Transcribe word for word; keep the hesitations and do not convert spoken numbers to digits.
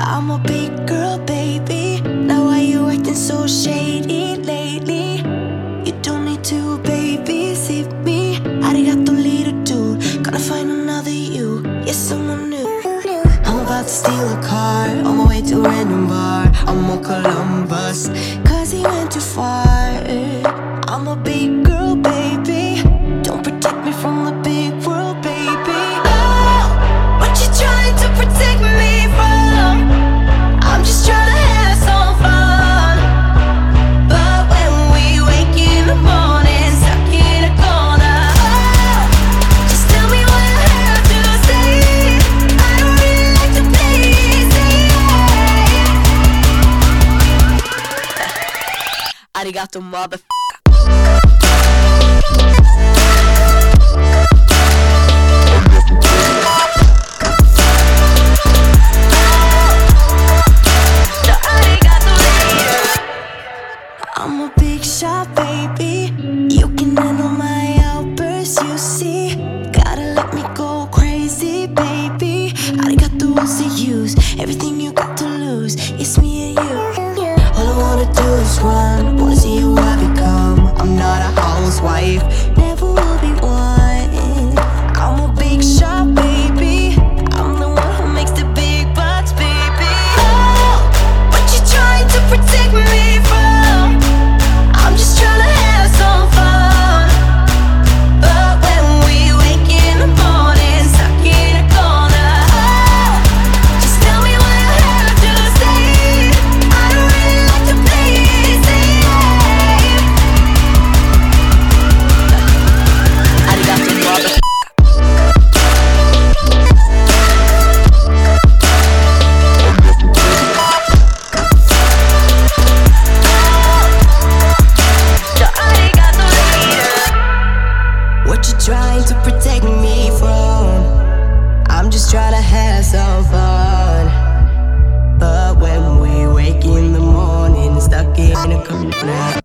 I'm a big girl, baby. Now why you acting so shady lately? You don't need to babysit me. Arigato, little dude. Gonna find another you, yes, someone new. I'm about to steal a car on my way to a random bar. I'm on Columbus, cause he went too far. I'm a big girl, baby. Don't protect me from the big world, baby. Oh, what you trying to protect me from? I'm just trying to have some fun. But when we wake in the morning, stuck in a corner, oh, just tell me what I have to say. I don't really like to play it safe. Arigato, mother. I'm a big shot, baby. You can handle my outbursts, you see. Gotta let me go crazy, baby. I got the ones to use, everything you got to lose. It's me and you. All I wanna do is run, wanna see who I become. I'm not a housewife, never will be one. I'm a big shot, baby. I'm the one who makes the big bucks, baby. Oh, what you trying to protect me from? I'm just trying to have some fun. But when we wake in the morning, stuck in a corner, oh, just tell me what I have to say. I don't really like to play it safe. Arigato, mother. What you trying to protect me from? I'm just trying to have some fun. But when we wake in the morning, stuck in a corner.